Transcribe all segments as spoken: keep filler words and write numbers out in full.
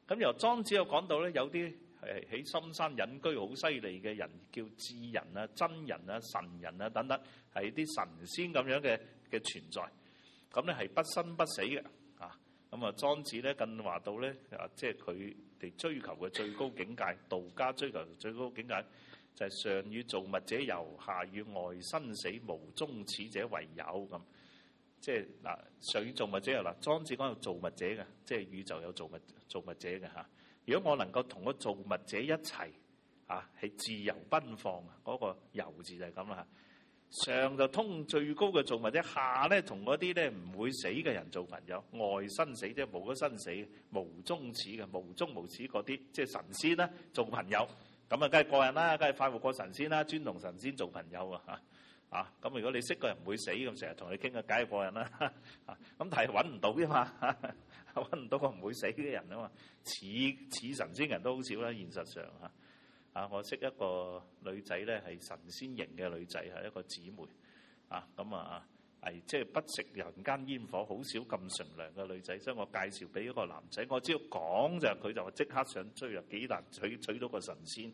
咁由莊子又講到咧，有啲係喺深山隱居好犀利嘅人，叫智人啊、真人啊、神人啊等等，係啲神仙咁樣嘅嘅存在。咁咧係不生不死嘅啊。咁啊，莊子咧更話到咧啊，即係佢哋追求嘅最高境界，道家追求嘅最高境界就係上與造物者遊，下與外生死，無終始者為有咁。即係嗱，上與造物者遊嗱，莊子講有造物者嘅，即係宇宙有造物造物者嘅嚇。如果我能夠同個造物者一齊啊，係自由奔放啊，嗰個遊字就係咁啦。上就通最高嘅造物者，下咧同嗰啲咧唔會死嘅人做朋友，外生死即係冇咗生死，無終始嘅無終無始嗰啲，即係神仙啦做朋友，咁啊梗係過癮啦，梗係快活過神仙啦，專同神仙做朋友啊嚇。啊，咁如果你識個人唔會死，咁成日同你傾嘅，梗係過癮啦。啊，咁但係揾唔到啫嘛，揾唔到個唔會死嘅人啊嘛，似似神仙人都好少啦，現實上嚇。啊，我識一個女仔咧，係神仙型嘅女仔，係一個姊妹。啊，咁啊係即係不食人間煙火，好少咁純良嘅女仔，所以我介紹俾一個男仔，我只要講就佢就話即刻想追啊，幾難娶娶到個神仙。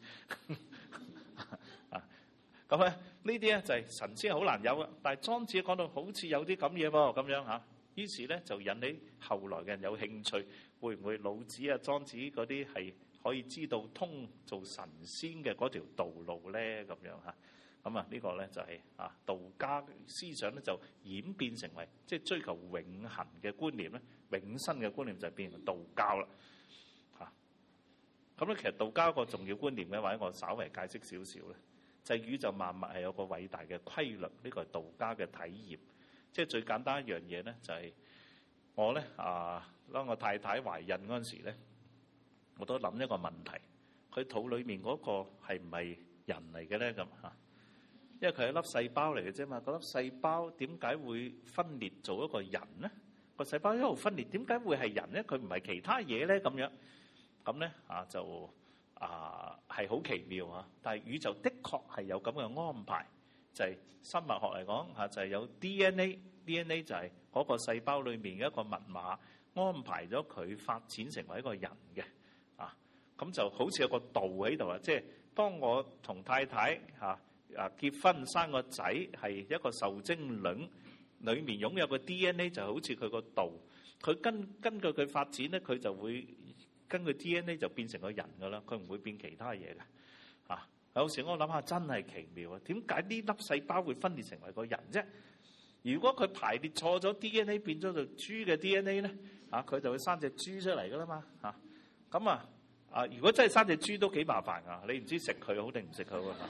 啊！咁咧呢啲咧就係神仙好難有嘅，但係莊子講到好似有啲咁嘢喎，咁樣嚇，於是咧就引起後來嘅人有興趣，會唔會老子啊、莊子嗰啲係可以知道通做神仙嘅嗰條道路咧？咁樣嚇，咁啊呢個咧就係啊道家思想咧就演變成為即係追求永恆嘅觀念咧，永生嘅觀念就係變成道教啦嚇。咁咧其實道家一個重要觀念嘅，或者我稍微解釋少少咧。就係宇宙萬物係有個偉大嘅規律，呢個係道家嘅體驗。即係最簡單一樣嘢咧，就係我咧啊，當我太太懷孕嗰陣時咧，我都諗一個問題：佢肚裡面嗰個係唔係人嚟嘅咧？咁嚇，因為佢係一粒細胞嚟嘅啫嘛。嗰粒細胞點解會分裂做一個人咧？個細胞一路分裂，點解會係人咧？佢唔係其他嘢咧？咁樣咁咧啊就。啊，係好奇妙啊！但係宇宙的確係有咁嘅安排，就係、是、生物學嚟講嚇，就係、是、有 D N A，D N A 就係嗰個細胞裏面嘅一個密碼，安排咗佢發展成為一個人嘅啊。咁就好似有個道喺度啊！即係當我同太太嚇啊結婚生個仔，係一個受精卵裏面擁有個 D N A， 就好似佢個道，佢根根據佢發展咧，佢就會。根據 D N A 就變成個人噶啦，佢唔會變其他嘢嘅嚇。有時我諗下真係奇妙啊！點解呢粒細胞會分裂成為個人啫？如果佢排列錯咗 D N A 變咗做豬嘅 D N A 咧，啊佢就會生隻豬出嚟噶啦嘛嚇。咁啊啊！如果真係生隻豬都幾麻煩噶，你唔知食佢好定唔食佢喎。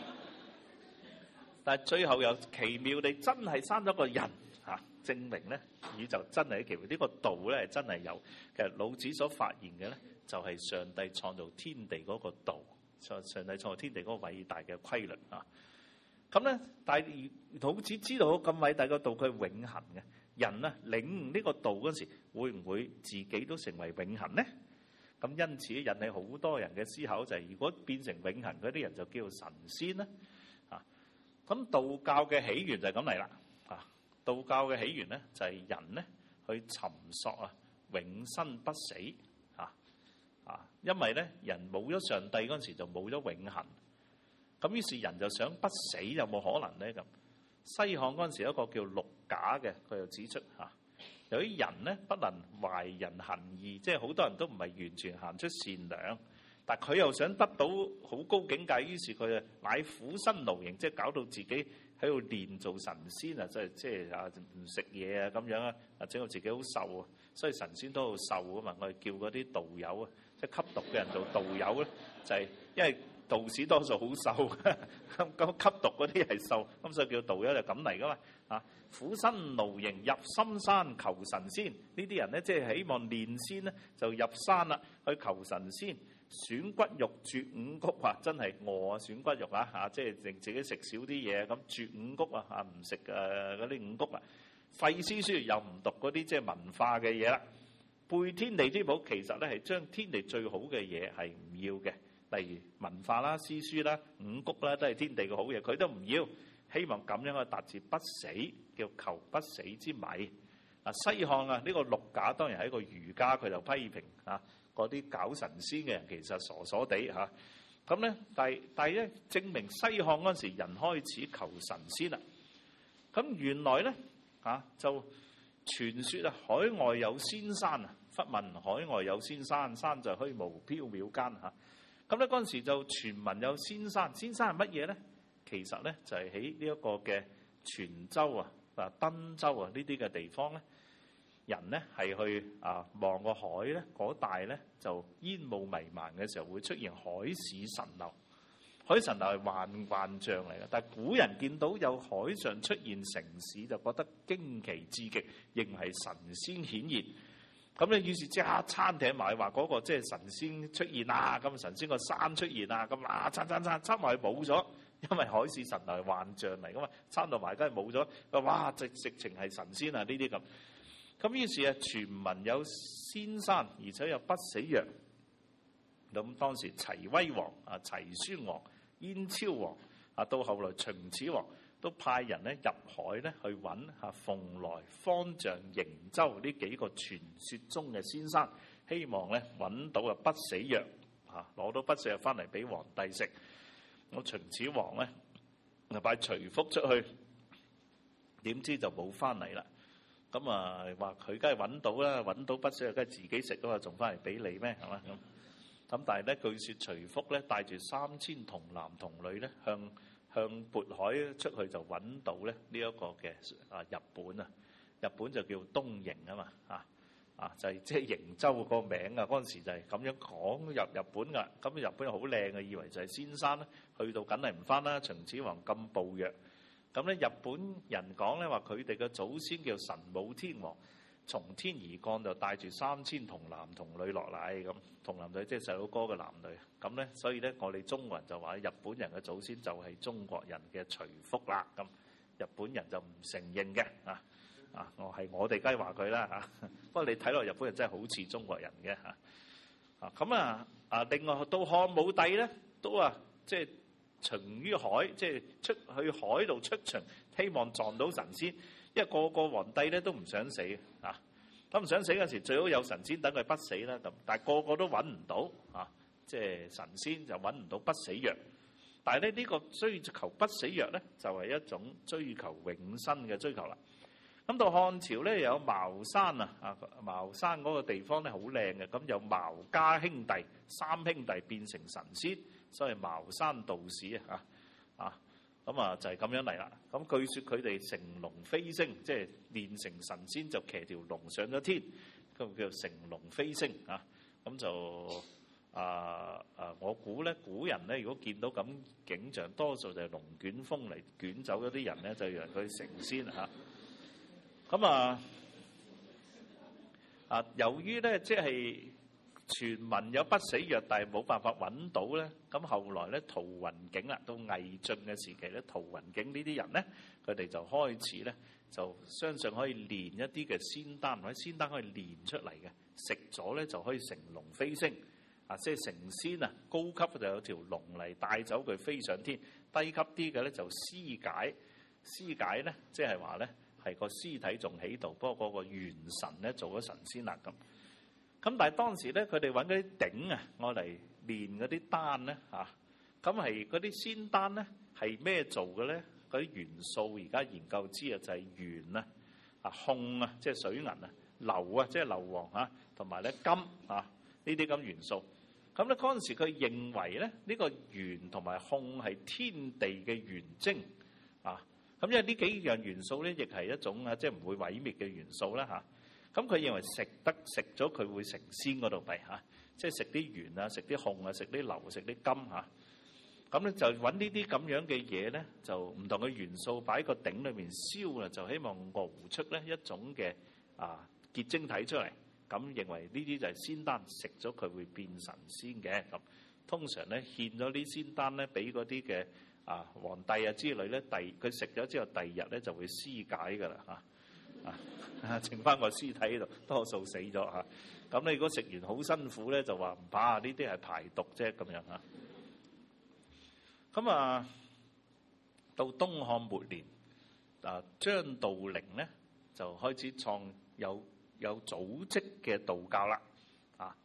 但係最後又奇妙地真係生咗個人。啊！證明咧，宇宙真係奇妙，呢個道咧係真係有。其實老子所發現嘅咧，就係上帝創造天地嗰個道，上上帝創造天地嗰個偉大嘅規律啊。咁咧，但係老子知道咁偉大嘅道，佢係永恆嘅。人啊，領悟呢個道嗰時，會唔會自己都成為永恆咧？咁因此引起好多人嘅思考，就係如果變成永恆嗰啲人，就叫做神仙啦。啊，咁道教嘅起源就係咁嚟啦。道教嘅起源咧，就係人咧去尋索啊永生不死嚇啊！因為咧人冇咗上帝嗰陣時就冇咗永恆，咁於是人就想不死有冇可能咧咁？西漢嗰陣時有一個叫陸賈嘅，佢又指出嚇，有啲人咧不能懷仁行義，即係好多人都唔係完全行出善良，但佢又想得到好高境界，於是佢啊乃苦身勞形，即係搞到自己。喺度練做神仙啊！即係即係啊，唔食嘢啊咁樣啊，啊整到自己好瘦啊，所以神仙都好瘦啊嘛。我哋叫嗰啲道友啊，即係吸毒嘅人做道友咧，就係、是、因為道士多數好瘦，咁咁吸毒嗰啲係瘦，咁所以叫道友就咁嚟噶嘛。啊，苦身勞形入深山求神仙，呢啲人咧即係希望練仙咧，就入山啦去求神仙。選骨肉絕五穀啊！真係餓啊！選骨肉啊！嚇，即係令自己食少啲嘢咁絕五穀啊！嚇，唔食誒嗰啲五穀啊！廢詩書又唔讀嗰啲即係文化嘅嘢啦。背天地之寶，其實咧係將天地最好嘅嘢係唔要嘅，例如文化啦、詩書啦、五穀啦，都係天地嘅好嘢，佢都唔要。希望咁樣去達至不死，叫求不死之米。啊，西漢啊，呢個陸賈當然係一個儒家，佢就批評啊。 嗰啲搞神仙嘅人其實傻傻地嚇。咁咧，但係但係咧，證明西漢嗰陣時人開始求神仙啦。咁原來咧嚇就傳說啊，海外有仙山啊，忽聞海外有仙山，山在虛無縹緲間嚇。咁咧嗰陣時就傳聞有仙山，仙山係乜嘢咧？其實咧就係喺呢一個嘅泉州啊、啊登州啊呢啲嘅地方咧，人咧係去啊望個海咧，嗰帶咧就煙霧彌漫嘅時候會出現海市蜃樓。海市蜃樓係幻幻象嚟嘅，但係古人見到有海上出現城市，就覺得驚奇至極，認為係神仙顯現。咁咧，於是即刻撐艇埋話嗰個即係神仙出現啊！咁神仙個山出現啊！咁啊，撐撐撐撐埋冇咗，因為海市蜃樓係幻象嚟噶嘛，撐到埋梗係冇咗。哇！直直情係神仙啊！呢啲咁。咁於是啊，傳聞有仙山，而且有不死藥。咁當時齊威王啊、齊宣王、燕昭王啊，到後來秦始皇都派人咧入海咧去揾嚇蓬萊、方丈、瀛洲呢幾個傳說中嘅仙山，希望咧揾到啊不死藥嚇，攞到不死藥翻嚟俾皇帝食。咁秦始皇咧就派徐福出去，點知就冇翻嚟啦。咁啊話佢梗係揾到啦，揾到不死藥梗係自己食啊嘛，仲翻嚟俾你咩？係嘛咁。咁但係咧，據說徐福咧帶住三千童男童女咧向向渤海出去就揾到咧呢一個嘅啊日本啊，日本就叫東瀛啊嘛啊啊就係即係瀛洲個名啊，嗰陣時就係咁樣講入日本噶。咁日本好靚嘅，以為就係仙山啦，去到梗係唔翻啦。秦始皇咁暴虐，咁咧日本人講咧話佢哋嘅祖先叫神武天皇，從天而降就帶住三千童男童女落嚟。咁童男女即係細佬哥嘅男女。咁咧，所以咧我哋中國人就話日本人嘅祖先就係中國人嘅徐福啦。咁日本人就唔承認嘅啊啊！我係我哋梗係話佢啦嚇。不過你睇落日本人真係好似中國人嘅嚇啊。咁啊啊！另外到漢武帝咧都啊即係巡於海，即係出去海度出巡，希望撞到神仙。因為個個皇帝咧都唔想死啊，咁唔想死嗰時最好有神仙等佢不死啦。咁但係個個都揾唔到啊，即係神仙就揾唔到不死藥。但係咧呢個追求不死藥咧，就係一種追求永生嘅追求啦。咁到漢朝咧有茅山啊，啊茅山嗰個地方咧好靚嘅，咁有茅家兄弟三兄弟變成神仙，所以茅山道士啊啊。咁啊就係咁樣嚟啦。咁據說佢哋乘龍飛升，即係練成神仙就騎條龍上咗天，咁叫乘龍飛升啊。咁就啊啊，我估咧古人咧如果見到咁景象，多數就係龍捲風嚟捲走咗啲人咧，就讓佢成仙嚇。咁啊啊，由於咧即係傳聞有不死藥，但係冇辦法揾到咧。咁後來咧，陶雲景啦，到魏晉嘅時期咧，陶雲景呢啲人咧，佢哋就開始咧，就相信可以煉一啲嘅仙丹，或者仙丹可以煉出嚟嘅，食咗咧就可以乘龍飛升啊！即係成仙啊，高級就有條龍嚟帶走佢飛上天，低級啲嘅咧就屍解，屍解咧即係話咧係個屍體仲喺度，不過嗰個元神咧做咗神仙啦咁。咁但係當時咧，佢哋揾嗰啲鼎啊，我嚟煉嗰啲丹咧嚇，咁係嗰啲仙丹咧係咩做嘅咧？嗰啲元素而家研究知啊，就係鉛啊、啊汞啊，即係水銀啊、硫啊，即係硫磺嚇，同埋咧金啊呢啲咁元素。咁咧嗰陣時佢認為咧呢個鉛同埋汞係天地嘅元精啊。咁因為呢幾樣元素咧，亦係一種啊，即係唔會毀滅嘅元素啦嚇。咁佢認為食得食咗佢會成仙嗰度弊嚇，即係食啲鉛啊、食啲汞啊、食啲硫、食啲金嚇。咁咧就揾呢啲咁樣嘅嘢咧，就唔同嘅元素擺喺個鼎裏面燒啊，就希望熬出咧一種嘅啊結晶體出嚟。咁認為呢啲就係仙丹，食咗佢會變神仙嘅。咁通常咧獻咗啲仙丹咧俾嗰啲嘅啊皇帝啊之類咧，第佢食咗之後第二日咧就會屍解㗎啦嚇啊。啊！剩翻個屍體喺度，多數死咗嚇。咁你如果食完好辛苦咧，就話唔怕，呢啲係排毒啫咁樣嚇。咁啊，到東漢末年，啊張道陵咧就開始創有有組織嘅道教啦。啊，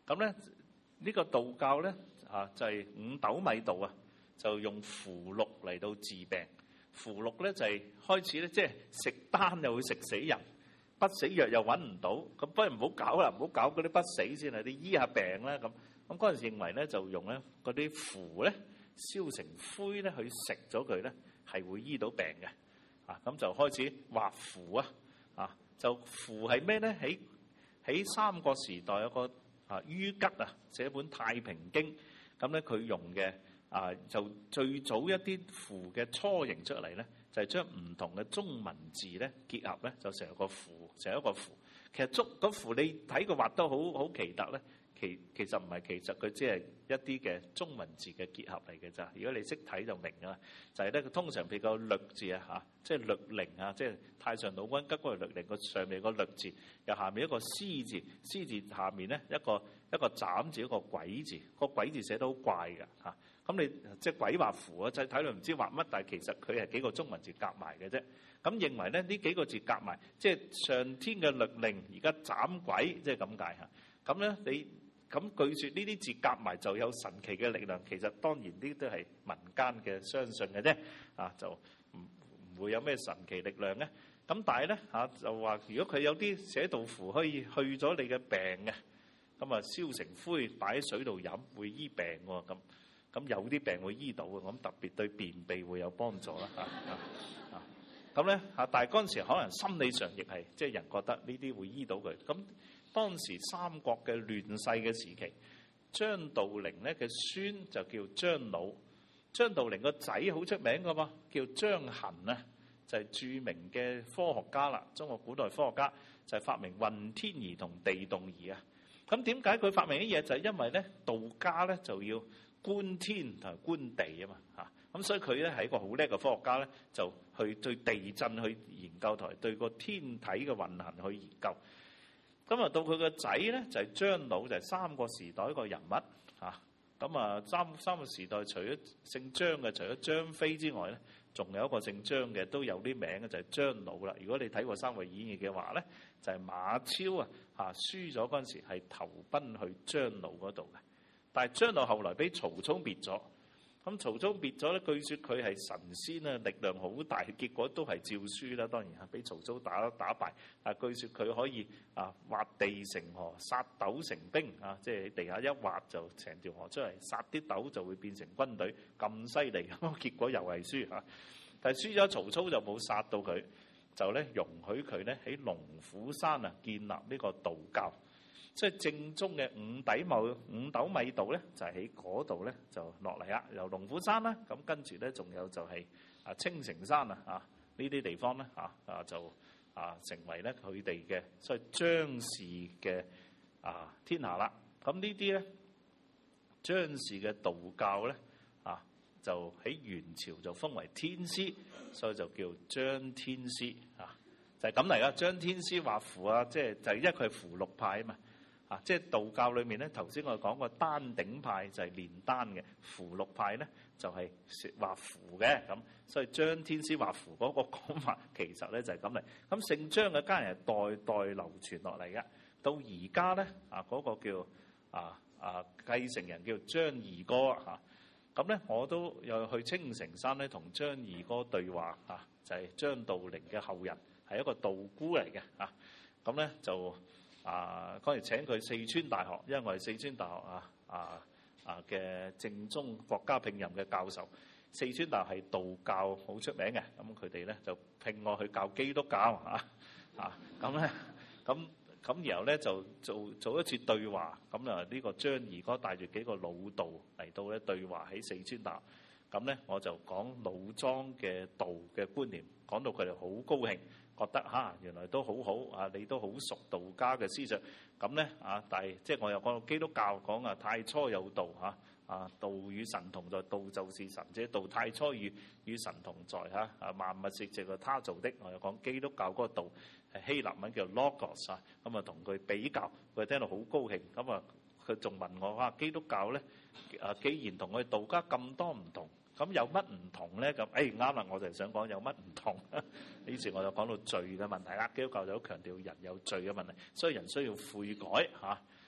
咁咧呢個道教咧啊就係五斗米道啊，就用符籙嚟到治病。符籙咧就係開始咧，即係食丹又會食死人，不死藥又揾唔到，咁不如唔好搞啦，唔好搞嗰啲不死先啦，你醫下病啦咁。咁嗰陣時認為咧，就用咧嗰啲符咧燒成灰咧去食咗佢咧，係會醫到病嘅。啊，咁就開始畫符啊，啊就符係咩咧？喺喺三國時代有個啊于吉啊寫本《太平經》，咁咧佢用嘅。啊！就最早一啲符嘅雛形出嚟咧，就係將唔同嘅中文字咧結合咧，就成個符，成一個符。其實中嗰符你睇佢畫得好好奇特咧，其其實唔係，其實佢只係一啲嘅中文字嘅結合嚟嘅咋。如果你識睇就明㗎啦。就係咧，佢通常譬如個律字啊嚇，即係律令啊，即係太上老君吉嗰個律令個上面個律字，又下面一個師字，師字下面咧一個一個斬字，一個鬼字，個鬼字寫得好怪㗎嚇。咁你即係鬼畫符啊！就睇落唔知畫乜，但係其實佢係幾個中文字夾埋嘅啫。咁認為咧呢幾個字夾埋，即係上天嘅律令，而家斬鬼，即係咁解嚇。咁咧你咁據說呢啲字夾埋就有神奇嘅力量。其實當然呢啲都係民間嘅相信嘅啫。啊，就唔唔會有咩神奇力量咧。咁但係咧嚇就話，如果佢有啲寫道符可以去咗你嘅病嘅，咁啊燒成灰擺喺水度飲，會醫病喎咁。咁有啲病會醫到嘅，咁特別對便秘會有幫助啦嚇啊！咁咧嚇，但係嗰陣時可能心理上亦係即係人覺得呢啲會醫到佢。咁當時三國嘅亂世嘅時期，張道陵咧嘅孫就叫張魯，張道陵個仔好出名㗎嘛，叫張衡啊，就係著名嘅科學家啦，中國古代科學家就係發明運天儀同地動儀啊。咁點解佢發明啲嘢？就係因為咧道家咧就要觀天同埋觀地啊嘛嚇，咁所以佢咧係一個好叻嘅科學家咧，就去對地震去研究同埋對個天體嘅運行去研究。咁啊到佢個仔咧就係張魯，就係三國時代一個人物嚇。咁啊三三國時代除咗姓張嘅，除咗張飛之外咧，仲有一個姓張嘅都有啲名嘅，就係張魯啦。如果你睇過《三國演義》嘅話咧，就係馬超啊嚇輸咗嗰陣時係投奔去張魯嗰度嘅。但係張魯後來俾曹操滅咗，咁曹操滅咗咧，據說佢係神仙啊，力量好大，結果都係照輸啦。當然係俾曹操打打敗。啊，據說佢可以啊挖地成河，殺豆成兵啊，即係喺地下一挖就成條河出嚟，殺啲豆就會變成軍隊，咁犀利。結果又係輸嚇，但係輸咗曹操就冇殺到佢，就咧容許佢咧喺龍虎山啊建立呢個道教。即係正宗嘅五底米五斗米道咧，就係喺嗰度咧就落嚟啦。由龍虎山啦，咁跟住咧仲有就係啊青城山啊，啊呢啲地方咧啊啊就啊成為咧佢哋嘅所謂張氏嘅啊天下啦。咁呢啲咧張氏嘅道教咧啊就喺元朝就封為天師，所以就叫張天師啊，就係咁嚟噶。張天師畫符啊，即係就係因為佢係符籙派啊嘛。啊，即係道教裏面咧，頭先我哋講過丹頂派就係煉丹嘅，符籙派咧就係畫符嘅咁，所以張天師畫符嗰個講法其實咧就係咁嚟。咁姓張嘅家人係代代流傳落嚟嘅，到而家咧啊嗰個叫啊啊繼承人叫張二哥啊，咁咧我都有去青城山咧同張二哥對話啊，就係張道陵嘅後人，係一個道姑嚟嘅啊，咁咧就。啊！嗰陣請佢四川大學，因為我係四川大學啊啊啊嘅正宗國家聘任嘅教授。四川大學係道教好出名嘅，咁佢哋咧就聘我去教基督教啊啊！咁咧咁咁然後咧就做做一次對話，咁啊呢個張二哥帶住幾個老道嚟到咧對話喺四川大學。咁咧我就講老莊嘅道嘅觀念，講到佢哋好高興。覺得嚇、啊、原來都好好啊！你都好熟道家嘅思想，咁咧啊，但係即係我又講到基督教講啊，太初有道嚇啊，道與神同在，道就是神，即係道太初與與神同在嚇啊，萬物是藉著他造的。我又講基督教嗰個道係希臘文叫 logos 啊，咁啊同佢比較，佢聽到好高興。咁啊，佢仲問我話、啊、基督教咧啊，既然同我哋道家咁多唔同。咁有乜唔同咧？咁誒啱啦，我就係想講有乜唔同。於是我就講到罪嘅問題啦。基督教就好強調人有罪嘅問題，所以人需要悔改嚇。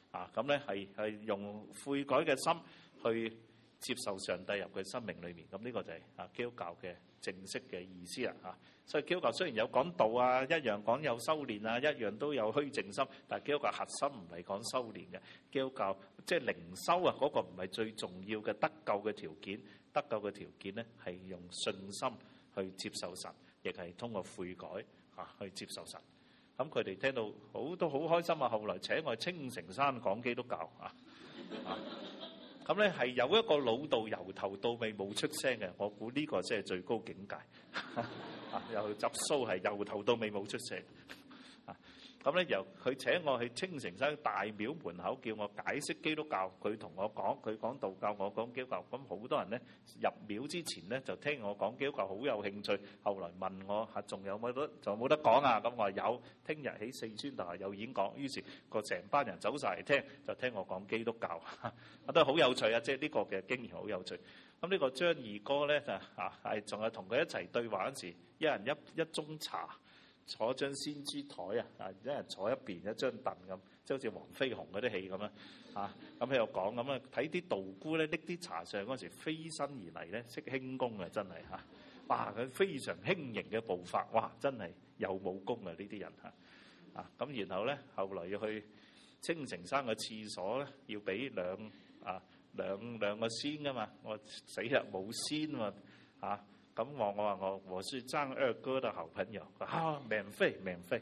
啊，咁咧係係用悔改嘅心去接受上帝入佢生命裏面。咁呢個就係啊基督教嘅正式嘅意思啦嚇。所以基督教雖然有講道啊，一樣講有修練啊，一樣都有虛靜心，但係基督教核心唔係講修練嘅。基督教即係靈修啊，嗰個唔係最重要嘅得救嘅條件。得救嘅條件咧係用信心去接受神，亦係通過悔改嚇去接受神。咁佢哋聽到好都好開心啊！後來請我去青城山講基督教啊，咁咧係有一個老道由頭到尾冇出聲嘅，我估呢個先係最高境界。啊，又執鬚係由頭到尾冇出聲。啊，咁咧由佢請我去青城山大廟門口，叫我解釋基督教。佢同我講，佢講道教，我講基督教。咁好多人咧入廟之前咧就聽我講基督教，好有興趣。後來問我嚇仲有冇得，仲有冇得講啊？咁我話有，聽日喺四川大學有演講。於是個成班人走晒嚟聽，就聽我講基督教。我覺得好有趣啊！即係呢個嘅經驗好有趣。咁呢個張二哥咧就啊係仲係同佢一齊對話嗰時，一人一一盅茶，坐張先知台啊，啊一人坐一邊一張凳咁，即係好似黃飛鴻嗰啲戲咁啦，啊咁喺度講咁啊，睇啲道姑咧拎啲茶上嗰時飛身而嚟咧，識輕功啊，真係嚇！哇，佢非常輕盈嘅步伐，哇，真係有武功啊！呢啲人嚇啊咁，然後咧後來要去青城山嘅廁所咧，要俾兩啊。兩兩個仙噶嘛，我死啦冇仙喎嚇，咁我我話我我是張二哥的好朋友，啊免費免費，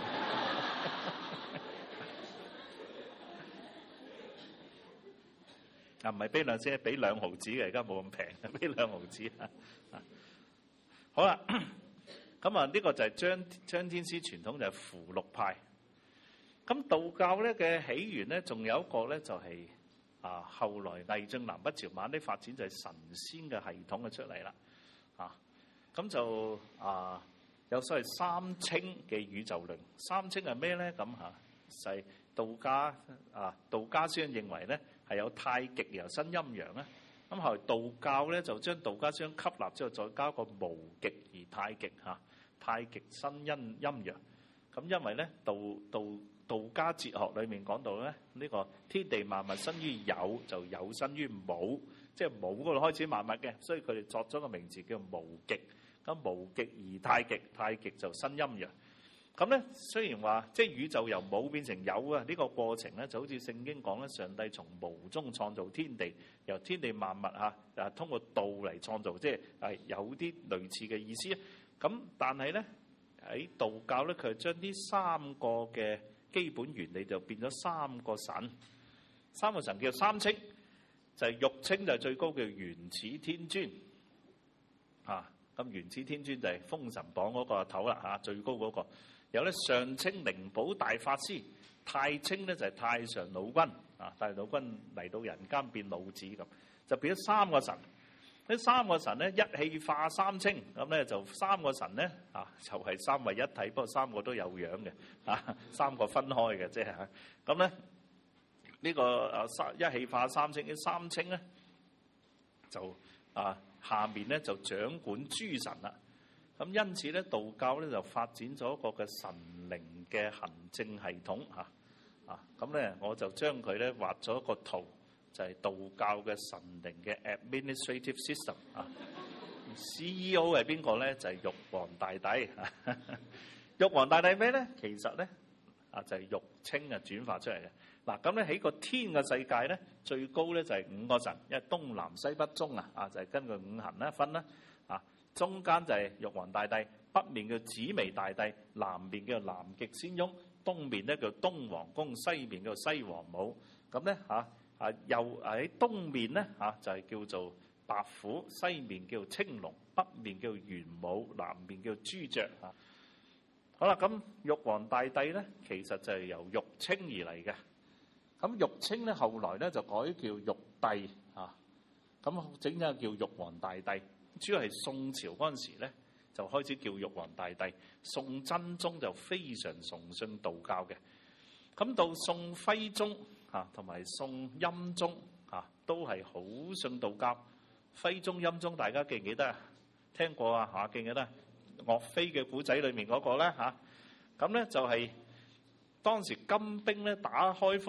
啊唔係俾兩仙，俾兩毫子嘅，而家冇咁平，俾兩毫子啊，好啦，咁啊呢個就係張張天師傳統，就係符籙派。咁道教咧嘅起源咧，仲有一個咧就係、是。啊！後來魏晉南北朝晚啲發展就係神仙嘅系統嘅出嚟啦，啊咁就啊有所謂三清嘅宇宙論。三清係咩咧？咁嚇就係道家啊，道家先認為咧係有太極又有新陰陽咧。咁後來道教咧就將道家相吸納之後，再加個無極而太極嚇，太極新陰陰陽。咁因為咧道道。道家哲學裏面講到咧，呢個天地萬物生於有，就有生於冇，即係冇嗰度開始萬物嘅，所以佢哋作咗個名字叫無極。咁無極而太極，太極就生陰陽。咁咧雖然話即係宇宙由冇變成有啊，呢個過程咧就好似聖經講咧，上帝從無中創造天地，由天地萬物嚇啊通過道嚟創造，即係係有啲類似嘅意思。咁但係咧喺道教咧，佢係將呢三個嘅基本原理就變咗三個神，三個神叫三清，就係、是、玉清就係最高叫元始天尊，啊咁元始天尊就係封神榜嗰個頭啦嚇，最高嗰、那個。有咧上清靈寶大法師，太清咧就係太上老君，啊太上老君嚟到人間變老子咁，就變咗三個神。呢三個神咧一氣化三清，咁咧就三個神咧啊就係三位一體，不過三個都有樣嘅，啊三個分開嘅啫嚇。咁咧呢個啊三一氣化三清，呢三清咧就啊下面咧就掌管諸神啦。咁因此咧道教咧就發展咗一個嘅神靈嘅行政系統嚇啊。咁咧我就將佢咧畫咗一個圖。就係道教嘅神靈嘅 administrative system 啊 ，C E O 係邊個咧？就係、是、玉皇大帝。玉皇大帝咩咧？其實咧啊就係、是、玉清啊轉化出嚟嘅。嗱咁咧喺個天嘅世界咧，最高咧就係五個神，因為東南西北中啊啊就係、是、根據五行咧分啦啊。中間就係玉皇大帝，北面叫紫微大帝，南面叫南極仙翁，東面咧叫東皇公，西面叫西王母。咁咧嚇。啊，又喺東面咧嚇、啊，就係、是、叫做白虎；西面叫青龍，北面叫玄武，南面叫朱雀嚇。好啦，咁玉皇大帝咧，其實就係由玉清而嚟嘅。咁玉清咧，後來咧就改叫玉帝嚇。咁、啊、整咗叫玉皇大帝，主要係宋朝嗰陣時咧，就開始叫玉皇大帝。宋真宗就非常崇信道教嘅。咁到宋徽宗。啊，同埋宋欽宗啊，都係好信道教。徽宗、欽宗，大家記唔記得啊？聽過啊？嚇，記唔記得？岳飛嘅古仔裏面嗰個咧嚇，咁咧就係當時金兵咧打開封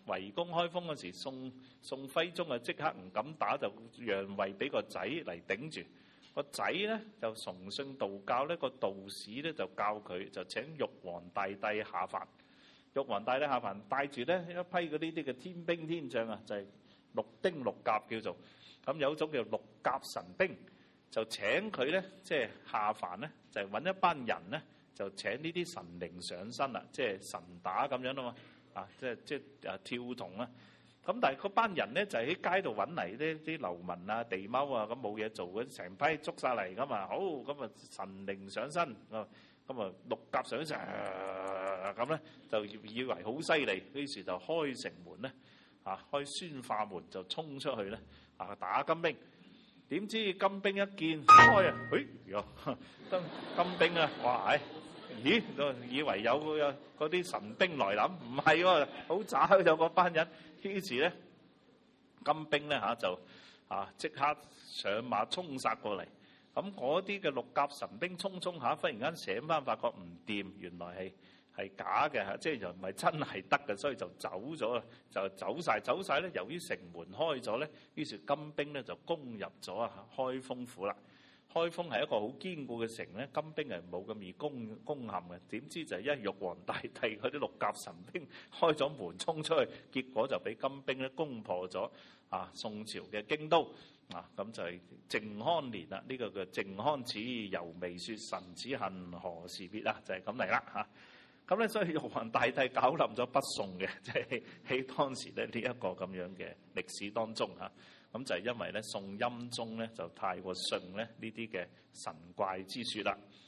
圍攻開封嗰時，宋宋徽宗啊即刻唔敢打，就讓位俾個仔嚟頂住。個仔咧就崇信道教咧，個道士咧就教佢，就請玉皇大帝下凡。玉皇大帝下凡帶住咧一批嗰啲啲嘅天兵天將啊，就係、是、六丁六甲叫做。咁有一種叫六甲神兵，就請佢咧即係下凡咧，就係、是、揾一班人咧，就請呢啲神靈上身啦，即係神打咁樣啊嘛，啊即係即係啊跳銅啊。咁但係嗰班人咧就喺街度揾嚟啲啲流民啊、地踎啊，咁冇嘢做嘅，成批捉晒嚟咁啊，好咁啊神靈上身啊，咁啊六甲上身咁咧，就以為好犀利，於是就開城門咧，啊開宣化門就衝出去咧，啊打金兵。點知金兵一見開啊，誒喲，金兵啊，哇係！咦，以為有有嗰啲神兵來臨，唔係喎，好渣有嗰班人。於是咧，金兵咧嚇就啊即刻上馬衝殺過嚟。咁嗰啲嘅六甲神兵衝衝下，忽然間醒翻，發覺唔掂，原來係係假嘅嚇，即係又唔係真係得嘅，所以就走咗啦，就走晒走晒咧。由於城門開咗咧，於是金兵咧就攻入咗啊開封府啦。開封係一個好堅固嘅城咧，金兵係冇咁易攻攻陷嘅。點知就係因為玉皇大帝嗰啲六甲神兵開咗門衝出去，結果就俾金兵咧攻破咗啊宋朝嘅京都啊，咁就係靖康年啦。呢、這個叫靖康始，猶未雪，臣子恨，何時滅啊？就係咁嚟啦嚇。咁咧，所以玉皇大帝搞冧咗北宋嘅，即係喺當時咧呢一個咁樣嘅歷史當中嚇。咁就係因為咧宋欽宗咧就太過信咧呢啲嘅神怪之説啦。